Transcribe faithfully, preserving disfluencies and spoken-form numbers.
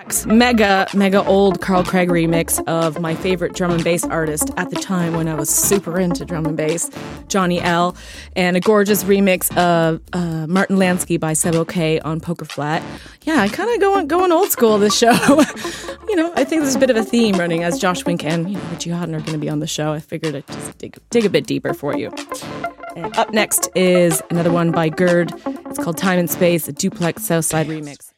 Mega, mega old Carl Craig remix of my favorite drum and bass artist at the time when I was super into drum and bass, Johnny L. And a gorgeous remix of uh, Martin Lansky by Seb O'Kay on Poker Flat. Yeah, I kind of going going old school this show. You know, I think there's a bit of a theme running as Josh Wink and you know, Richie Hodden are going to be on the show. I figured I'd just dig, dig a bit deeper for you. And up next is another one by Gerd. It's called Time and Space, a Duplex Southside remix.